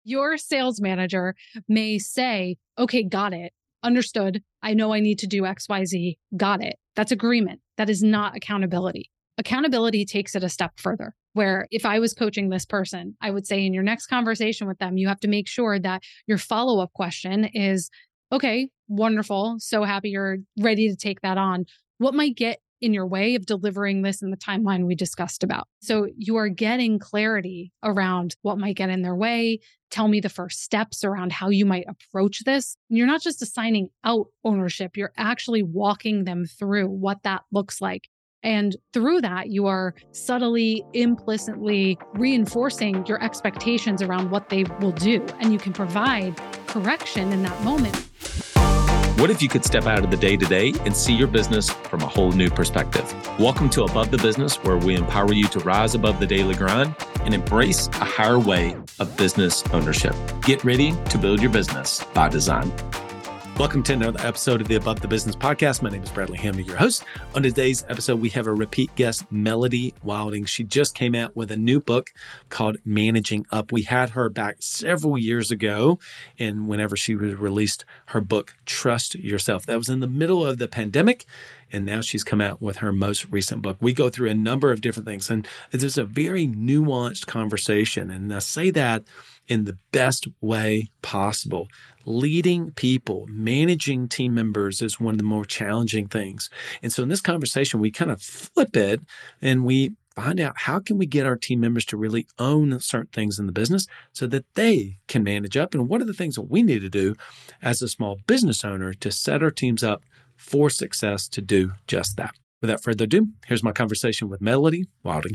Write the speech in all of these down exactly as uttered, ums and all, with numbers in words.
Your sales manager may say, okay, got it. Understood. I know I need to do X, Y, Z. Got it. That's agreement. That is not accountability. Accountability takes it a step further, where if I was coaching this person, I would say in your next conversation with them, you have to make sure that your follow-up question is, okay, wonderful. So happy you're ready to take that on. What might get in your way of delivering this in the timeline we discussed about? So you are getting clarity around what might get in their way. Tell me the first steps around how you might approach this. You're not just assigning out ownership, you're actually walking them through what that looks like. And through that, you are subtly, implicitly reinforcing your expectations around what they will do. And you can provide correction in that moment. What if you could step out of the day-to-day and see your business from a whole new perspective? Welcome to Above the Business, where we empower you to rise above the daily grind and embrace a higher way of business ownership. Get ready to build your business by design. Welcome to another episode of the Above the Business podcast. My name is Bradley Hamner, your host. On today's episode, we have a repeat guest, Melody Wilding. She just came out with a new book called Managing Up. We had her back several years ago, and whenever she released her book, Trust Yourself. That was in the middle of the pandemic, and now she's come out with her most recent book. We go through a number of different things, and there's a very nuanced conversation, and I say that in the best way possible. Leading people, managing team members is one of the more challenging things. And so in this conversation, we kind of flip it and we find out how can we get our team members to really own certain things in the business so that they can manage up, and what are the things that we need to do as a small business owner to set our teams up for success to do just that. Without further ado, here's my conversation with Melody Wilding.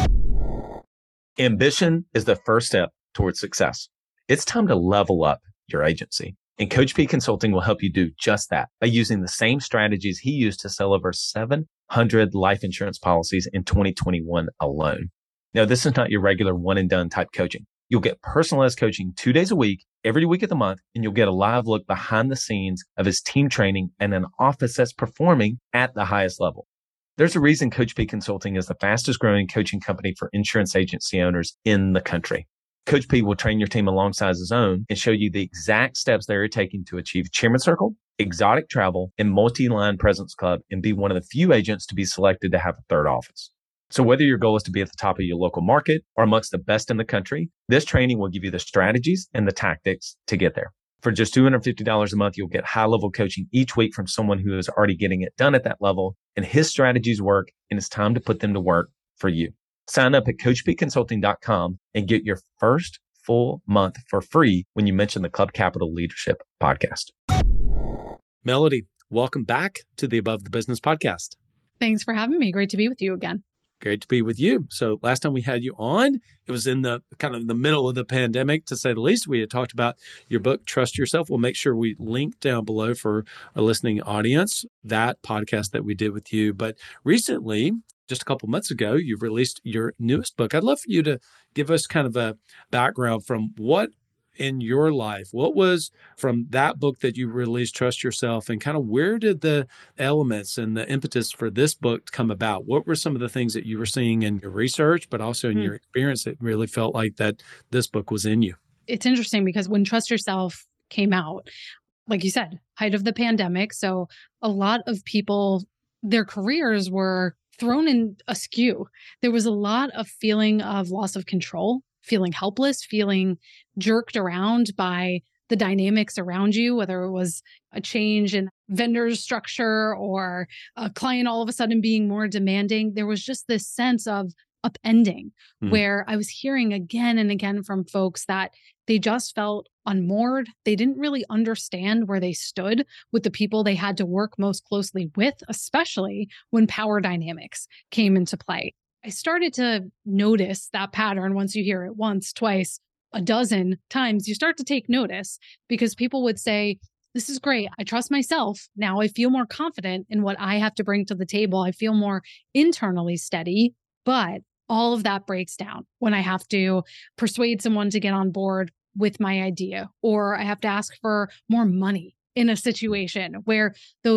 Ambition is the first step towards success. It's time to level up your agency. And Coach P Consulting will help you do just that by using the same strategies he used to sell over seven hundred life insurance policies in twenty twenty-one alone. Now, this is not your regular one and done type coaching. You'll get personalized coaching two days a week, every week of the month, and you'll get a live look behind the scenes of his team training and an office that's performing at the highest level. There's a reason Coach P Consulting is the fastest growing coaching company for insurance agency owners in the country. Coach P will train your team alongside his own and show you the exact steps they are taking to achieve Chairman Circle, exotic travel, and multi-line presence club, and be one of the few agents to be selected to have a third office. So whether your goal is to be at the top of your local market or amongst the best in the country, this training will give you the strategies and the tactics to get there. For just two hundred fifty dollars a month, you'll get high-level coaching each week from someone who is already getting it done at that level, and his strategies work, and it's time to put them to work for you. Sign up at coach p consulting dot com and get your first full month for free when you mention the Club Capital Leadership podcast. Melody, welcome back to the Above the Business podcast. Thanks for having me. Great to be with you again. Great to be with you. So last time we had you on, it was in the kind of the middle of the pandemic, to say the least. We had talked about your book, Trust Yourself. We'll make sure we link down below for our listening audience, that podcast that we did with you. But recently, just a couple months ago, you released your newest book. I'd love for you to give us kind of a background from what in your life, what was from that book that you released, Trust Yourself, and kind of where did the elements and the impetus for this book come about? What were some of the things that you were seeing in your research, but also in mm. your experience that really felt like that this book was in you? It's interesting because when Trust Yourself came out, like you said, height of the pandemic. So a lot of people, their careers were thrown in askew. There was a lot of feeling of loss of control, feeling helpless, feeling jerked around by the dynamics around you, whether it was a change in vendor structure or a client all of a sudden being more demanding. There was just this sense of upending mm. where I was hearing again and again from folks that they just felt unmoored. They didn't really understand where they stood with the people they had to work most closely with, especially when power dynamics came into play. I started to notice that pattern. Once you hear it once, twice, a dozen times, you start to take notice, because people would say, this is great. I trust myself. Now I feel more confident in what I have to bring to the table. I feel more internally steady, but all of that breaks down when I have to persuade someone to get on board with my idea, or I have to ask for more money in a situation where those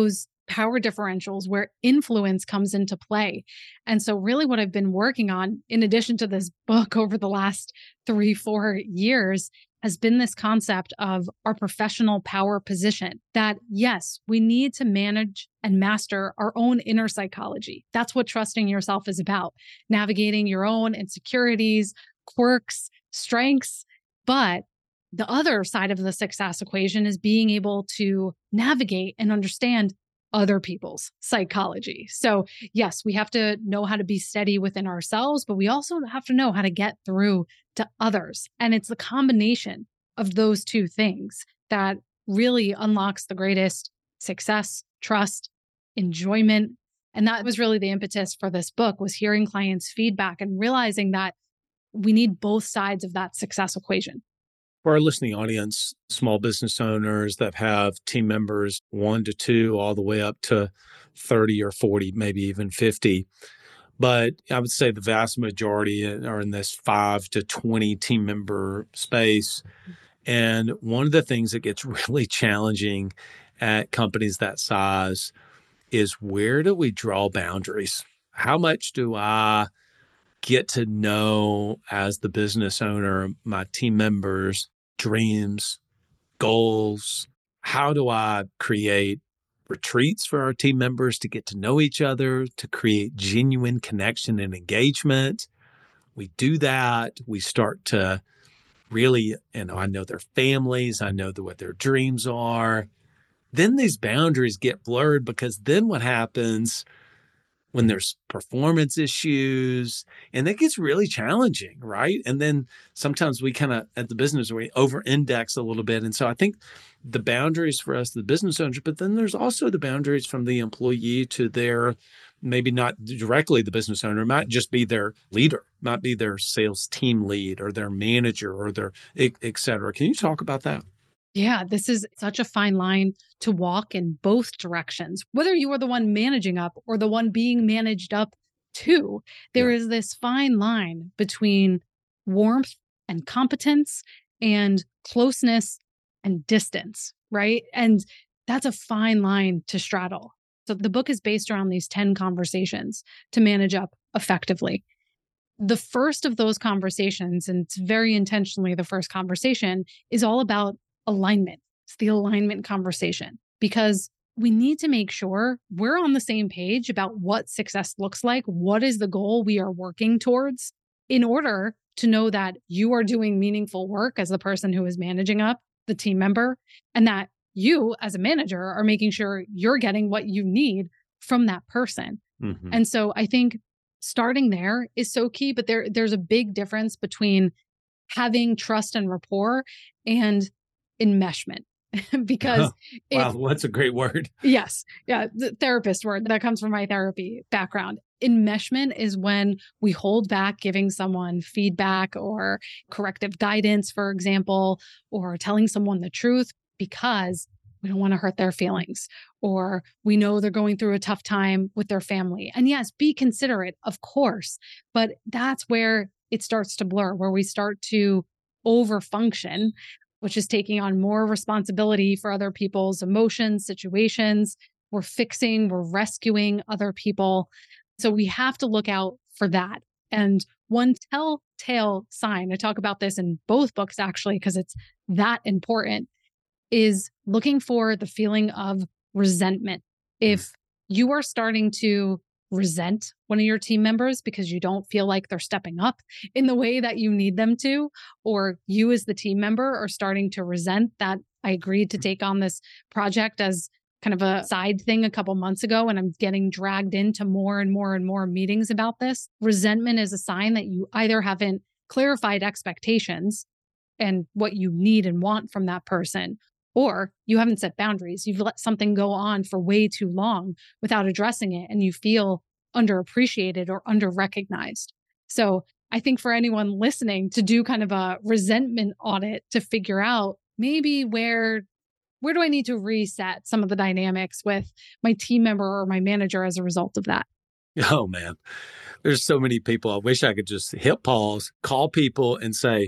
power differentials where influence comes into play. And so really what I've been working on, in addition to this book over the last three, four years, has been this concept of our professional power position, that yes, we need to manage and master our own inner psychology. That's what trusting yourself is about, navigating your own insecurities, quirks, strengths. But the other side of the success equation is being able to navigate and understand other people's psychology. So yes, we have to know how to be steady within ourselves, but we also have to know how to get through to others. And it's the combination of those two things that really unlocks the greatest success, trust, enjoyment. And that was really the impetus for this book, was hearing clients' feedback and realizing that we need both sides of that success equation. For our listening audience, small business owners that have team members one to two, all the way up to thirty or forty, maybe even fifty. But I would say the vast majority are in this five to twenty team member space. And one of the things that gets really challenging at companies that size is, where do we draw boundaries? How much do I get to know, as the business owner, my team members' dreams, goals? How do I create retreats for our team members to get to know each other, to create genuine connection and engagement? We do that. We start to really, you know, I know their families, I know the, what their dreams are. Then these boundaries get blurred, because then what happens when there's performance issues, and that gets really challenging, right? And then sometimes we kind of, at the business, we over-index a little bit. And so I think the boundaries for us, the business owners, but then there's also the boundaries from the employee to their, maybe not directly the business owner, might just be their leader, might be their sales team lead or their manager or their, et, et cetera. Can you talk about that? Yeah, this is such a fine line to walk in both directions. Whether you are the one managing up or the one being managed up to, there Yeah. is this fine line between warmth and competence and closeness and distance, right? And that's a fine line to straddle. So the book is based around these ten conversations to manage up effectively. The first of those conversations, and it's very intentionally the first conversation, is all about alignment. It's the alignment conversation, because we need to make sure we're on the same page about what success looks like. What is the goal we are working towards, in order to know that you are doing meaningful work as the person who is managing up the team member, and that you as a manager are making sure you're getting what you need from that person. Mm-hmm. And so I think starting there is so key, but there there's a big difference between having trust and rapport and enmeshment. Because wow, what's a great word. Yes. Yeah. The therapist word that comes from my therapy background. Enmeshment is when we hold back giving someone feedback or corrective guidance, for example, or telling someone the truth because we don't want to hurt their feelings, or we know they're going through a tough time with their family. And yes, be considerate, of course, but that's where it starts to blur, where we start to overfunction, which is taking on more responsibility for other people's emotions, situations. We're fixing, we're rescuing other people. So we have to look out for that. And one telltale sign, I talk about this in both books actually, because it's that important, is looking for the feeling of resentment. If you are starting to resent one of your team members because you don't feel like they're stepping up in the way that you need them to, or you as the team member are starting to resent that I agreed to take on this project as kind of a side thing a couple months ago, and I'm getting dragged into more and more and more meetings about this. Resentment is a sign that you either haven't clarified expectations and what you need and want from that person, or you haven't set boundaries. You've let something go on for way too long without addressing it, and you feel underappreciated or under-recognized. So I think for anyone listening, to do kind of a resentment audit to figure out maybe where, where do I need to reset some of the dynamics with my team member or my manager as a result of that. Oh, man. There's so many people. I wish I could just hit pause, call people and say,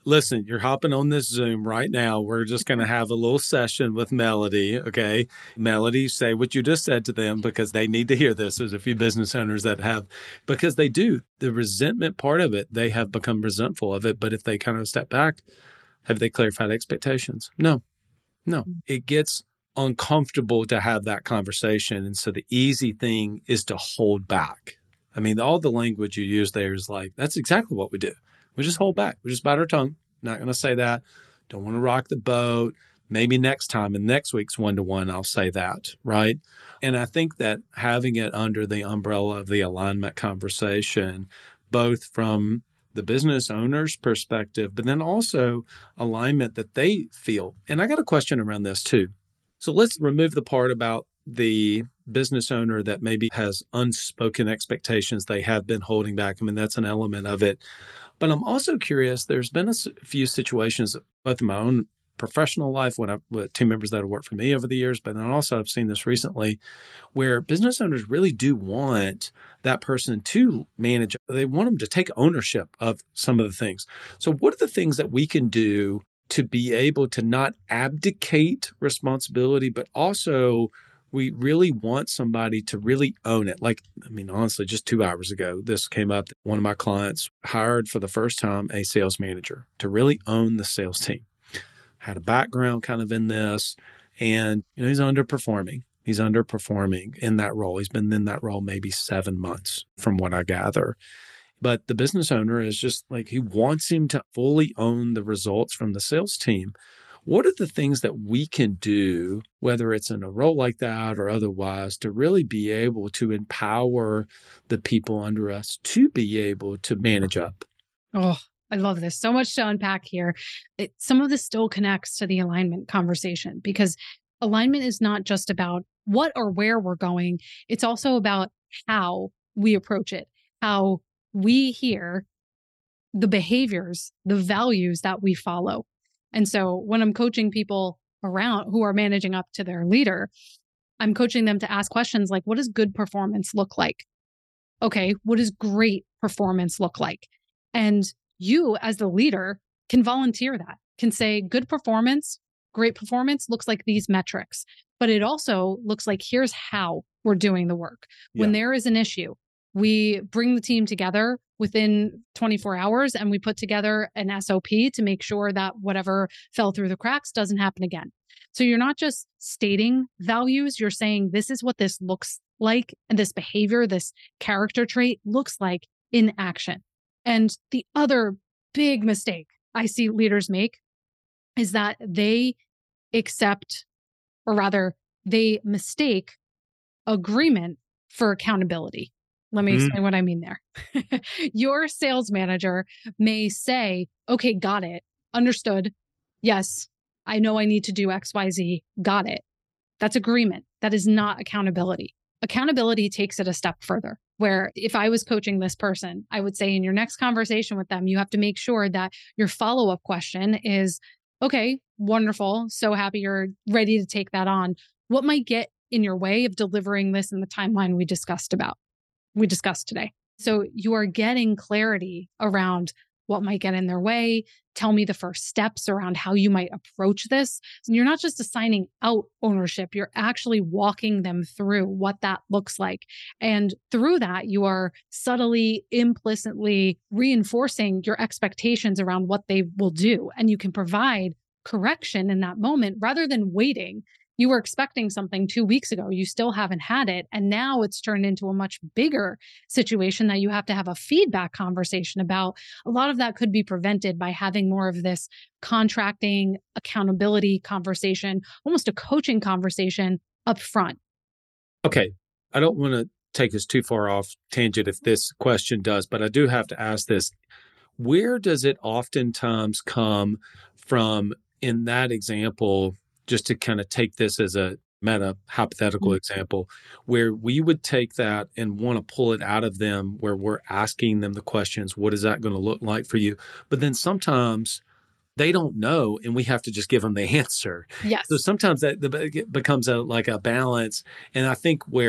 listen, you're hopping on this Zoom right now. We're just going to have a little session with Melody. Okay. Melody, say what you just said to them because they need to hear this. There's a few business owners that have, because they do the resentment part of it. They have become resentful of it. But if they kind of step back, have they clarified expectations? No, no. It gets uncomfortable to have that conversation. And so the easy thing is to hold back. I mean, all the language you use there is like, that's exactly what we do. We just hold back. We just bite our tongue. Not going to say that. Don't want to rock the boat. Maybe next time in next week's one-to-one, I'll say that, right? And I think that having it under the umbrella of the alignment conversation, both from the business owner's perspective, but then also alignment that they feel. And I got a question around this too. So let's remove the part about the business owner that maybe has unspoken expectations they have been holding back. I mean, that's an element of it. But I'm also curious, there's been a few situations, both in my own professional life, when I, with team members that have worked for me over the years, but then also I've seen this recently, where business owners really do want that person to manage. They want them to take ownership of some of the things. So what are the things that we can do to be able to not abdicate responsibility, but also we really want somebody to really own it? Like, I mean, honestly, just two hours ago, this came up. One of my clients hired for the first time a sales manager to really own the sales team. Had a background kind of in this, and you know, he's underperforming. He's underperforming in that role. He's been in that role maybe seven months from what I gather. But the business owner is just like, he wants him to fully own the results from the sales team. What are the things that we can do, whether it's in a role like that or otherwise, to really be able to empower the people under us to be able to manage up? Oh, I love this. So much to unpack here. It, some of this still connects to the alignment conversation, because alignment is not just about what or where we're going. It's also about how we approach it, how we hear the behaviors, the values that we follow. And so when I'm coaching people around who are managing up to their leader, I'm coaching them to ask questions like, what does good performance look like? Okay, what does great performance look like? And you as the leader can volunteer that, can say good performance, great performance looks like these metrics, but it also looks like here's how we're doing the work. When Yeah. there is an issue, we bring the team together within twenty-four hours and we put together an S O P to make sure that whatever fell through the cracks doesn't happen again. So you're not just stating values, you're saying this is what this looks like, and this behavior, this character trait looks like in action. And the other big mistake I see leaders make is that they accept, or rather, they mistake agreement for accountability. Let me Mm. explain what I mean there. Your sales manager may say, okay, got it. Understood. Yes, I know I need to do X, Y, Z. Got it. That's agreement. That is not accountability. Accountability takes it a step further, where if I was coaching this person, I would say in your next conversation with them, you have to make sure that your follow-up question is, okay, wonderful. So happy you're ready to take that on. What might get in your way of delivering this in the timeline we discussed about, we discussed today? So you are getting clarity around what might get in their way. Tell me the first steps around how you might approach this. And you're not just assigning out ownership, you're actually walking them through what that looks like. And through that, you are subtly, implicitly reinforcing your expectations around what they will do. And you can provide correction in that moment rather than waiting. You were expecting something two weeks ago. You still haven't had it. And now it's turned into a much bigger situation that you have to have a feedback conversation about. A lot of that could be prevented by having more of this contracting, accountability conversation, almost a coaching conversation up front. Okay. I don't want to take us too far off tangent if this question does, but I do have to ask this. Where does it oftentimes come from in that example, just to kind of take this as a meta hypothetical mm-hmm. example, where we would take that and want to pull it out of them, where we're asking them the questions, what is that going to look like for you? But then sometimes they don't know and we have to just give them the answer. Yes. So sometimes that becomes a, like a balance. And I think where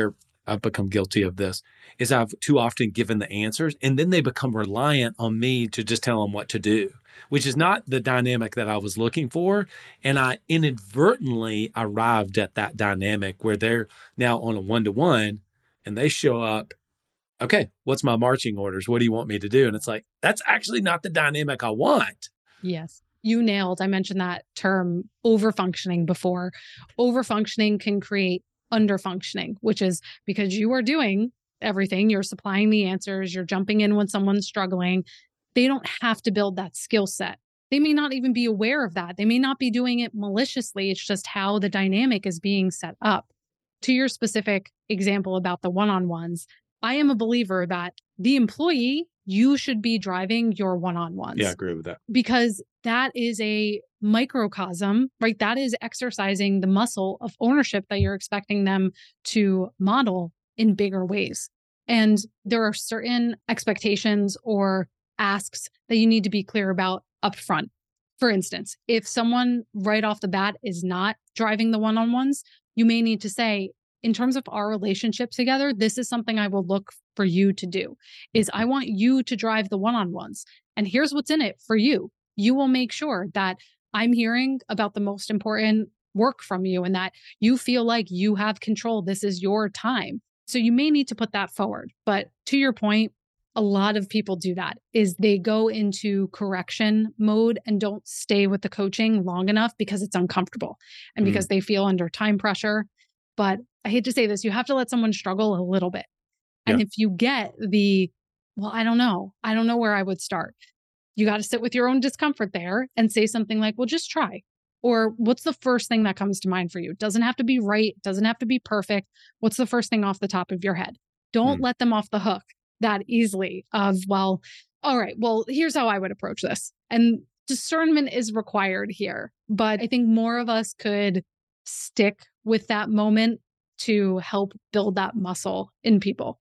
I've become guilty of this, is I've too often given the answers and then they become reliant on me to just tell them what to do, which is not the dynamic that I was looking for. And I inadvertently arrived at that dynamic where they're now on a one-to-one and they show up, okay, what's my marching orders? What do you want me to do? And it's like, that's actually not the dynamic I want. Yes. You nailed. I mentioned that term overfunctioning before. Overfunctioning can create underfunctioning, which is because you are doing everything, you're supplying the answers, you're jumping in when someone's struggling. They don't have to build that skill set. They may not even be aware of that. They may not be doing it maliciously. It's just how the dynamic is being set up. To your specific example about the one-on-ones, I am a believer that the employee, you should be driving your one-on-ones. Yeah, I agree with that. Because that is a microcosm, right? That is exercising the muscle of ownership that you're expecting them to model in bigger ways. And there are certain expectations or asks that you need to be clear about upfront. For instance, if someone right off the bat is not driving the one-on-ones, you may need to say, in terms of our relationship together, this is something I will look for you to do, is I want you to drive the one-on-ones. And here's what's in it for you. You will make sure that I'm hearing about the most important work from you and that you feel like you have control. This is your time. So you may need to put that forward. But to your point, a lot of people do that, is they go into correction mode and don't stay with the coaching long enough because it's uncomfortable and Mm. because they feel under time pressure. But I hate to say this, you have to let someone struggle a little bit. And Yeah. if you get the, well, I don't know, I don't know where I would start. You got to sit with your own discomfort there and say something like, well, just try. Or what's the first thing that comes to mind for you? It doesn't have to be right. It doesn't have to be perfect. What's the first thing off the top of your head? Don't Mm. let them off the hook that easily of, well, all right, well, here's how I would approach this. And discernment is required here. But I think more of us could stick with that moment to help build that muscle in people.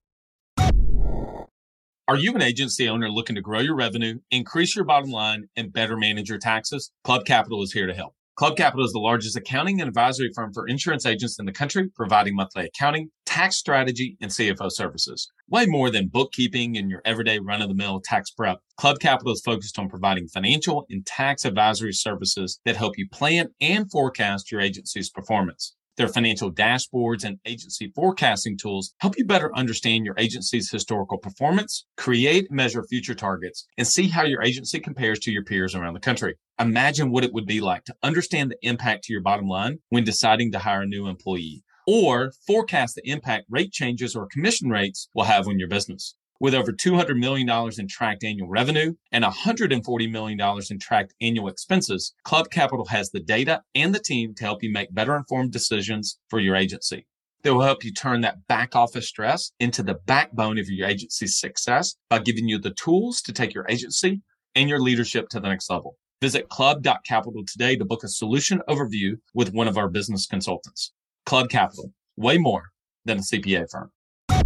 Are you an agency owner looking to grow your revenue, increase your bottom line, and better manage your taxes? Club Capital is here to help. Club Capital is the largest accounting and advisory firm for insurance agents in the country, providing monthly accounting, tax strategy, and C F O services. Way more than bookkeeping and your everyday run-of-the-mill tax prep, Club Capital is focused on providing financial and tax advisory services that help you plan and forecast your agency's performance. Their financial dashboards and agency forecasting tools help you better understand your agency's historical performance, create and measure future targets, and see how your agency compares to your peers around the country. Imagine what it would be like to understand the impact to your bottom line when deciding to hire a new employee, or forecast the impact rate changes or commission rates will have on your business. With over two hundred million dollars in tracked annual revenue and one hundred forty million dollars in tracked annual expenses, Club Capital has the data and the team to help you make better informed decisions for your agency. They will help you turn that back office stress into the backbone of your agency's success by giving you the tools to take your agency and your leadership to the next level. Visit club dot capital today to book a solution overview with one of our business consultants. Club Capital, way more than a C P A firm.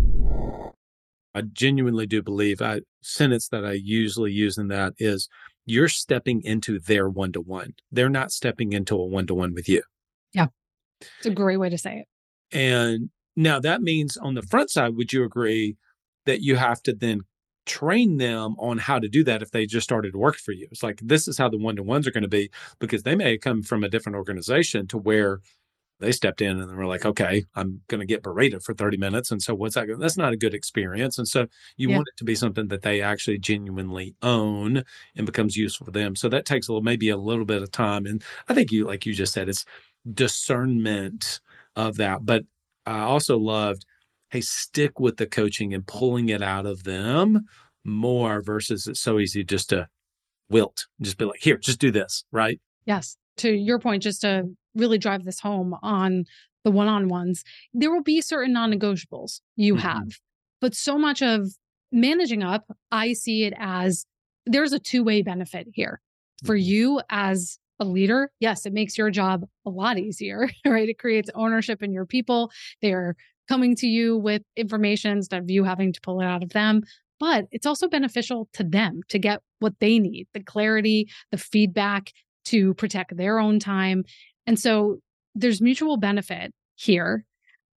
I genuinely do believe a sentence that I usually use in that is, you're stepping into their one-to-one. They're not stepping into a one-to-one with you. Yeah, it's a great way to say it. And now that means on the front side, would you agree that you have to then train them on how to do that if they just started to work for you? It's like, this is how the one-to-ones are going to be, because they may come from a different organization to where they stepped in and they were like, okay, I'm going to get berated for thirty minutes. And so what's that? That's not a good experience. And so you Yeah. want it to be something that they actually genuinely own and becomes useful for them. So that takes a little, maybe a little bit of time. And I think you, like you just said, it's discernment of that. But I also loved, hey, stick with the coaching and pulling it out of them more versus it's so easy just to wilt, just be like, here, just do this, right? Yes. To your point, just to really drive this home on the one-on-ones, there will be certain non-negotiables you Mhm. have. But so much of managing up, I see it as there's a two-way benefit here. For Mhm. you as a leader, yes, it makes your job a lot easier, right? It creates ownership in your people. They're coming to you with information instead of you having to pull it out of them. But it's also beneficial to them to get what they need, the clarity, the feedback to protect their own time. And so there's mutual benefit here.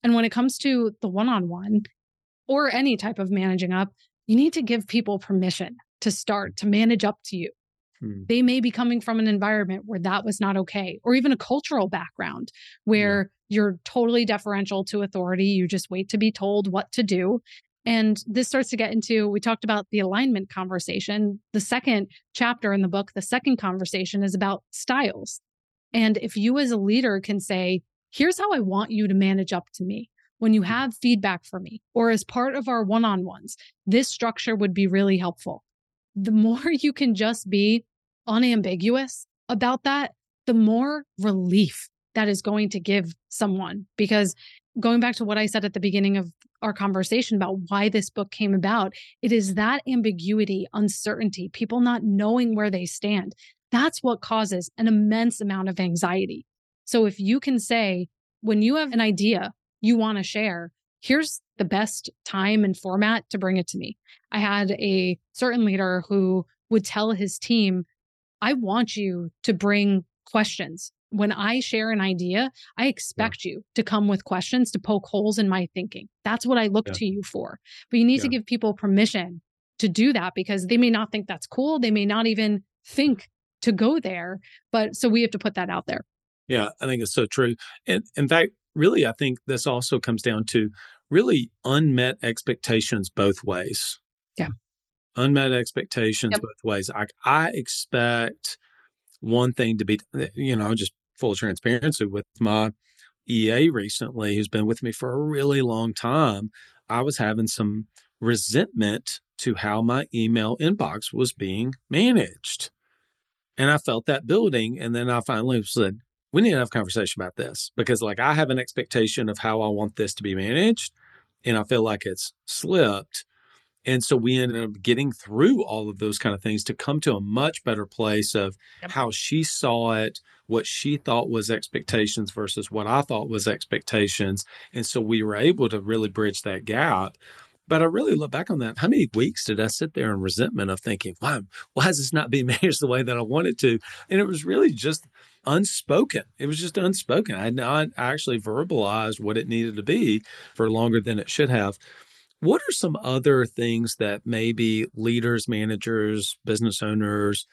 And when it comes to the one-on-one or any type of managing up, you need to give people permission to start to manage up to you. Hmm. They may be coming from an environment where that was not okay, or even a cultural background where yeah. you're totally deferential to authority. You just wait to be told what to do. And this starts to get into, we talked about the alignment conversation. The second chapter in the book, the second conversation is about styles. And if you as a leader can say, here's how I want you to manage up to me. When you have feedback for me, or as part of our one-on-ones, this structure would be really helpful. The more you can just be unambiguous about that, the more relief that is going to give someone. Because going back to what I said at the beginning of our conversation about why this book came about, it is that ambiguity, uncertainty, people not knowing where they stand. That's what causes an immense amount of anxiety. So if you can say, when you have an idea you want to share, here's the best time and format to bring it to me. I had a certain leader who would tell his team, I want you to bring questions. When I share an idea, I expect yeah. you to come with questions to poke holes in my thinking. That's what I look yeah. to you for. But you need yeah. to give people permission to do that, because they may not think that's cool. They may not even think to go there. But so we have to put that out there. Yeah, I think it's so true. And in fact, really, I think this also comes down to really unmet expectations both ways. Yeah. Unmet expectations yep. both ways. I, I expect one thing to be, you know, just full transparency with my E A recently, who's been with me for a really long time. I was having some resentment to how my email inbox was being managed. And I felt that building. And then I finally said, we need to have a conversation about this, because like I have an expectation of how I want this to be managed, and I feel like it's slipped. And so we ended up getting through all of those kind of things to come to a much better place of yep. how she saw it, what she thought was expectations versus what I thought was expectations. And so we were able to really bridge that gap. But I really look back on that. How many weeks did I sit there in resentment of thinking, wow, why is this not being managed the way that I want it to? And it was really just unspoken. It was just unspoken. I had not actually verbalized what it needed to be for longer than it should have. What are some other things that maybe leaders, managers, business owners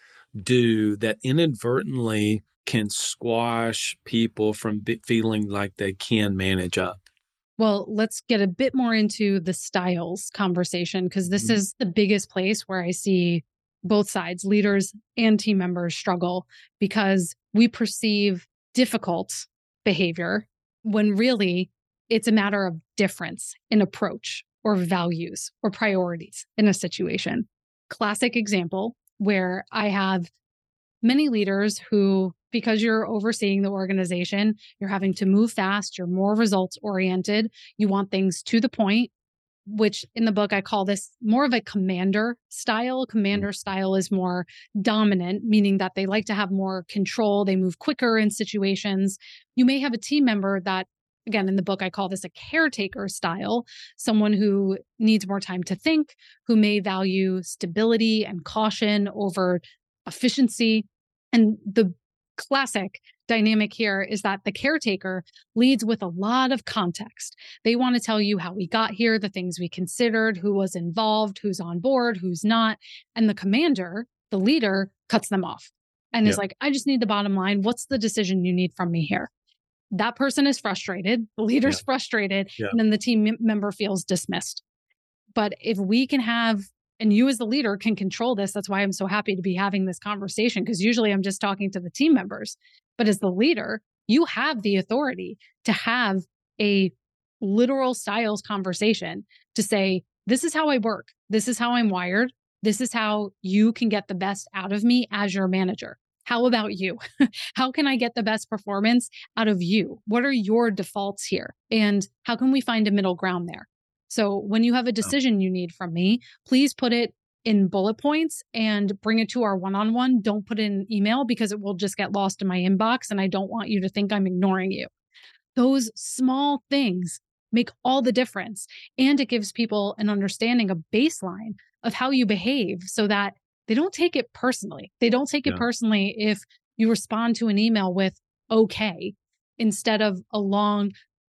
do that inadvertently can squash people from be- feeling like they can manage up? Well, let's get a bit more into the styles conversation, because this mm-hmm. is the biggest place where I see both sides, leaders and team members, struggle, because we perceive difficult behavior when really it's a matter of difference in approach or values or priorities in a situation. Classic example where I have many leaders who, because you're overseeing the organization, you're having to move fast, you're more results oriented, you want things to the point, which in the book I call this more of a commander style. Commander style is more dominant, meaning that they like to have more control, they move quicker in situations. You may have a team member that, again, in the book I call this a caretaker style, someone who needs more time to think, who may value stability and caution over efficiency. And the classic dynamic here is that the caretaker leads with a lot of context. They want to tell you how we got here, the things we considered, who was involved, who's on board, who's not. And the commander, the leader, cuts them off and yep. is like, I just need the bottom line. What's the decision you need from me here? That person is frustrated. The leader's yep. frustrated. Yep. And then the team member feels dismissed. But if we can have, and you as the leader can control this, that's why I'm so happy to be having this conversation, because usually I'm just talking to the team members. But as the leader, you have the authority to have a literal styles conversation to say, this is how I work. This is how I'm wired. This is how you can get the best out of me as your manager. How about you? How can I get the best performance out of you? What are your defaults here? And how can we find a middle ground there? So when you have a decision you need from me, please put it in bullet points and bring it to our one-on-one. Don't put it in email, because it will just get lost in my inbox and I don't want you to think I'm ignoring you. Those small things make all the difference. And it gives people an understanding, a baseline of how you behave, so that they don't take it personally. They don't take it yeah. personally if you respond to an email with okay, instead of a long,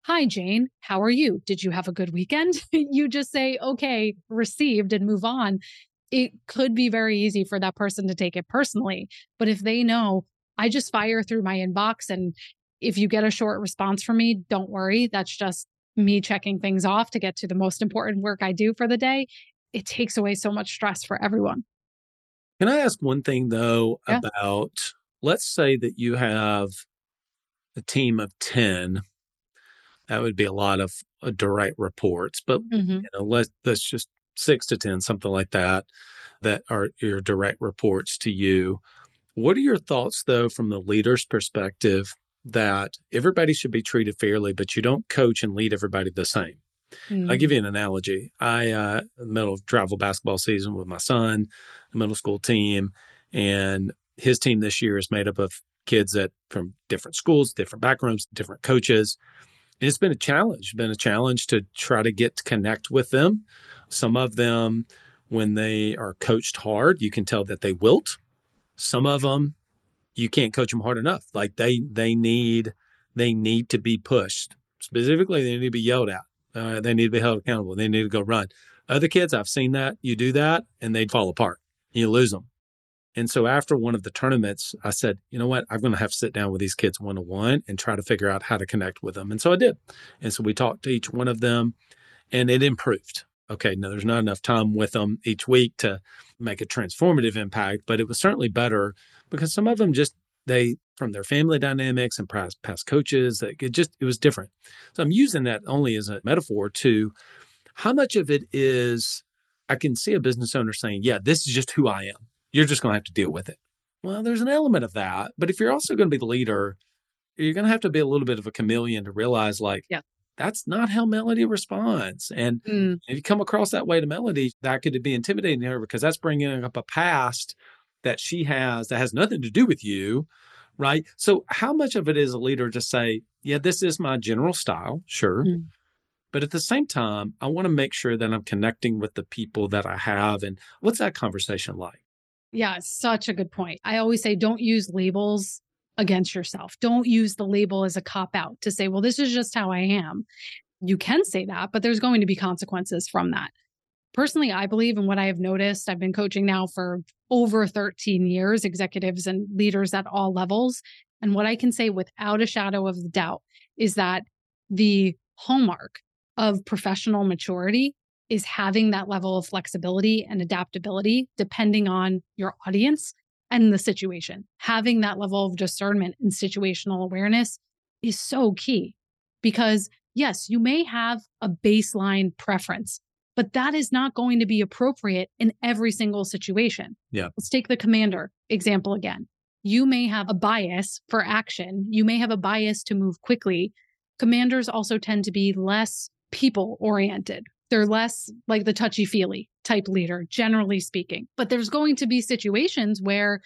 "Hi, Jane. How are you? Did you have a good weekend?" You just say, "Okay, received," and move on. It could be very easy for that person to take it personally. But if they know, I just fire through my inbox, and if you get a short response from me, don't worry. That's just me checking things off to get to the most important work I do for the day. It takes away so much stress for everyone. Can I ask one thing though Yeah. about, let's say that you have a team of ten. That would be a lot of uh, direct reports, but Hmm. you know, let let's just six to ten, something like that, that are your direct reports to you. What are your thoughts though, from the leader's perspective, that everybody should be treated fairly, but you don't coach and lead everybody the same? I'll give Mm. you an analogy. I, uh, in the middle of travel basketball season with my son, the middle school team, and his team this year is made up of kids that from different schools, different backgrounds, different coaches. And it's been a challenge, been a challenge to try to get to connect with them. Some of them, when they are coached hard, you can tell that they wilt. Some of them, you can't coach them hard enough. Like they they need they need to be pushed. Specifically, they need to be yelled at. Uh, they need to be held accountable. They need to go run. Other kids, I've seen that. You do that, and they fall apart. You lose them. And so after one of the tournaments, I said, you know what? I'm going to have to sit down with these kids one on one and try to figure out how to connect with them. And so I did. And so we talked to each one of them, and it improved. Okay, now there's not enough time with them each week to make a transformative impact, but it was certainly better because some of them just, they, from their family dynamics and past, past coaches, that it just, it was different. So I'm using that only as a metaphor to how much of it is, I can see a business owner saying, yeah, this is just who I am. You're just going to have to deal with it. Well, there's an element of that. But if you're also going to be the leader, you're going to have to be a little bit of a chameleon to realize, like, Yeah. that's not how Melody responds. And Mm. if you come across that way to Melody, that could be intimidating to her because that's bringing up a past that she has that has nothing to do with you, right? So how much of it is a leader to say, yeah, this is my general style, sure. Mm. But at the same time, I want to make sure that I'm connecting with the people that I have. And what's that conversation like? Yeah, such a good point. I always say don't use labels against yourself. Don't use the label as a cop out to say, well, this is just how I am. You can say that, but there's going to be consequences from that. Personally, I believe in what I have noticed. I've been coaching now for over thirteen years, executives and leaders at all levels. And what I can say without a shadow of a doubt is that the hallmark of professional maturity is having that level of flexibility and adaptability depending on your audience and the situation. Having that level of discernment and situational awareness is so key because, yes, you may have a baseline preference, but that is not going to be appropriate in every single situation. Yeah. Let's take the commander example again. You may have a bias for action, you may have a bias to move quickly. Commanders also tend to be less people oriented. They're less like the touchy feely type leader, generally speaking. But there's going to be situations where,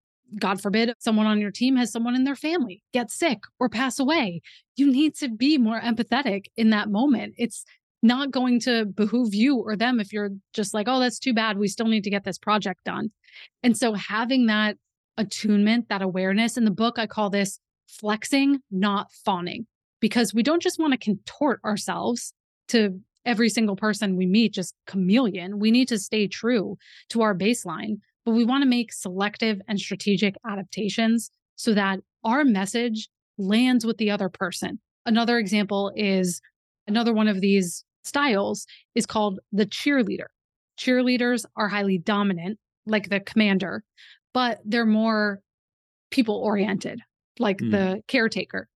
God forbid, someone on your team has someone in their family get sick or pass away. You need to be more empathetic in that moment. It's not going to behoove you or them if you're just like, oh, that's too bad. We still need to get this project done. And so having that attunement, that awareness in the book, I call this flexing, not fawning, because we don't just want to contort ourselves to every single person we meet, just chameleon. We need to stay true to our baseline, but we want to make selective and strategic adaptations so that our message lands with the other person. Another example is another one of these styles is called the cheerleader. Cheerleaders are highly dominant, like the commander, but they're more people oriented, like Mm. the caretaker.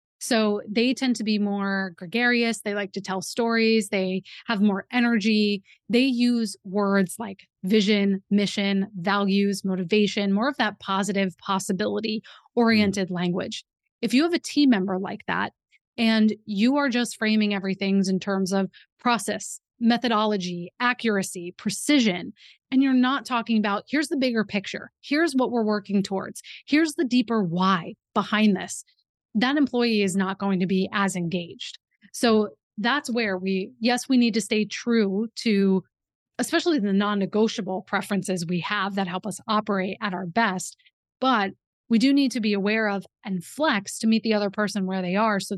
So they tend to be more gregarious. They like to tell stories. They have more energy. They use words like vision, mission, values, motivation, more of that positive possibility oriented language. If you have a team member like that and you are just framing everything in terms of process, methodology, accuracy, precision, and you're not talking about here's the bigger picture, here's what we're working towards, here's the deeper why behind this, that employee is not going to be as engaged. So that's where we, yes, we need to stay true to, especially the non-negotiable preferences we have that help us operate at our best. But we do need to be aware of and flex to meet the other person where they are so that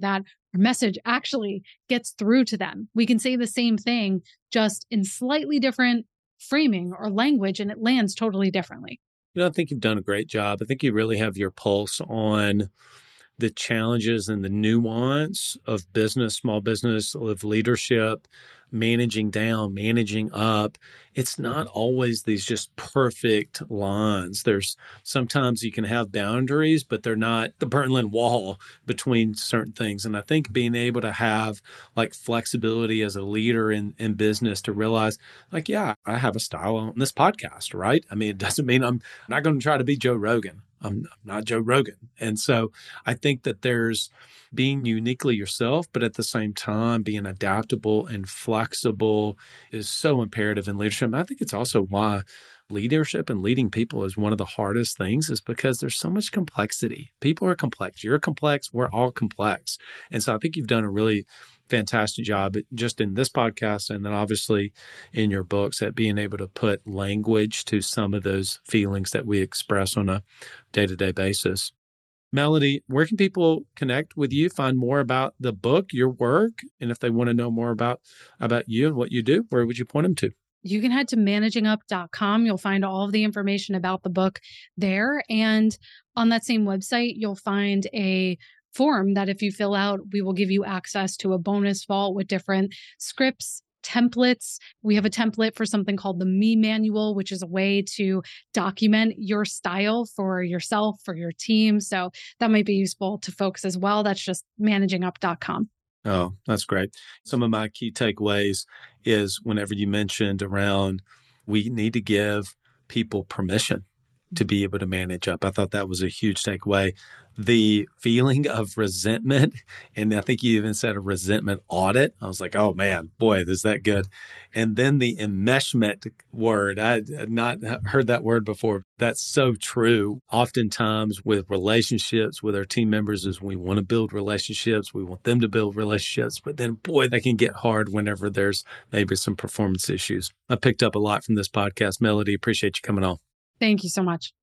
our message actually gets through to them. We can say the same thing, just in slightly different framing or language, and it lands totally differently. You know, I think you've done a great job. I think you really have your pulse on the challenges and the nuance of business, small business, of leadership, managing down, managing up. It's not always these just perfect lines. There's sometimes you can have boundaries, but they're not the Berlin Wall between certain things. And I think being able to have like flexibility as a leader in, in business to realize like, yeah, I have a style on this podcast, right? I mean, it doesn't mean I'm not going to try to be Joe Rogan. I'm, I'm not Joe Rogan. And so I think that there's being uniquely yourself, but at the same time, being adaptable and flexible is so imperative in leadership. And I think it's also why leadership and leading people is one of the hardest things, is because there's so much complexity. People are complex. You're complex. We're all complex. And so I think you've done a really fantastic job just in this podcast, and then obviously in your books, at being able to put language to some of those feelings that we express on a day-to-day basis. Melody, where can people connect with you, find more about the book, your work, and if they want to know more about, about you and what you do, where would you point them to? You can head to managing up dot com. You'll find all of the information about the book there. And on that same website, you'll find a form that if you fill out, we will give you access to a bonus vault with different scripts, templates. We have a template for something called the Me Manual, which is a way to document your style for yourself, for your team. So that might be useful to folks as well. That's just managing up dot com. Oh, that's great. Some of my key takeaways is whenever you mentioned around, we need to give people permission to be able to manage up. I thought that was a huge takeaway. The feeling of resentment, and I think you even said a resentment audit. I was like, oh man, boy, is that good. And then the enmeshment word, I had not heard that word before. That's so true. Oftentimes with relationships with our team members is we want to build relationships. We want them to build relationships, but then boy, that can get hard whenever there's maybe some performance issues. I picked up a lot from this podcast. Melody, appreciate you coming on. Thank you so much.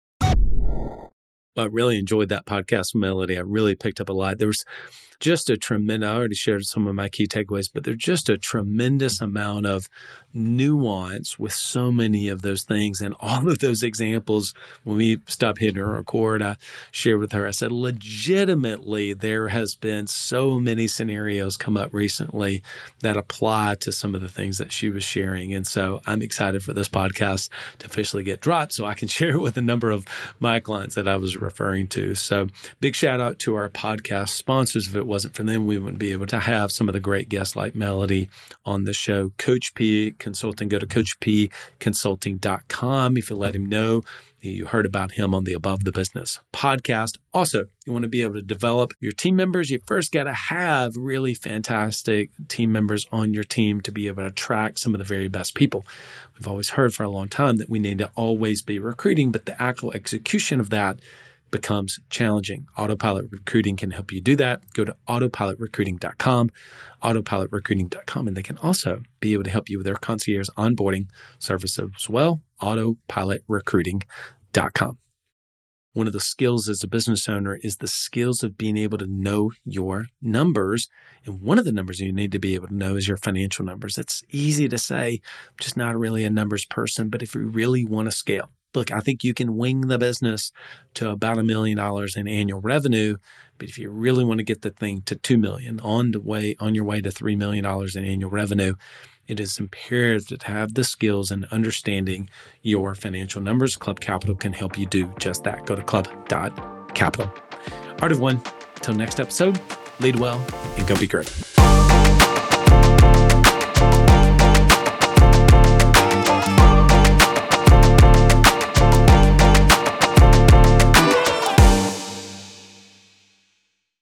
I really enjoyed that podcast, Melody. I really picked up a lot. There was just a tremendous, I already shared some of my key takeaways, but there's just a tremendous amount of nuance with so many of those things. And all of those examples, when we stopped hitting her record, I shared with her, I said, legitimately, there has been so many scenarios come up recently that apply to some of the things that she was sharing. And so I'm excited for this podcast to officially get dropped so I can share it with a number of my clients that I was referring to. So big shout out to our podcast sponsors. If it wasn't for them, we wouldn't be able to have some of the great guests like Melody on the show. Coach P Consulting, go to coach p consulting dot com if you let him know you heard about him on the Above the Business podcast. Also, you want to be able to develop your team members. You first got to have really fantastic team members on your team to be able to attract some of the very best people. We've always heard for a long time that we need to always be recruiting, but the actual execution of that becomes challenging. Autopilot Recruiting can help you do that. Go to autopilot recruiting dot com, autopilot recruiting dot com, and they can also be able to help you with their concierge onboarding service as well, autopilot recruiting dot com. One of the skills as a business owner is the skills of being able to know your numbers. And one of the numbers you need to be able to know is your financial numbers. It's easy to say, I'm just not really a numbers person, but if you really want to scale, look, I think you can wing the business to about a million dollars in annual revenue. But if you really want to get the thing to two million on the way, on your way to three million dollars in annual revenue, it is imperative to have the skills and understanding your financial numbers. Club Capital can help you do just that. Go to club dot capital. Art of One. Until next episode, lead well and go be great.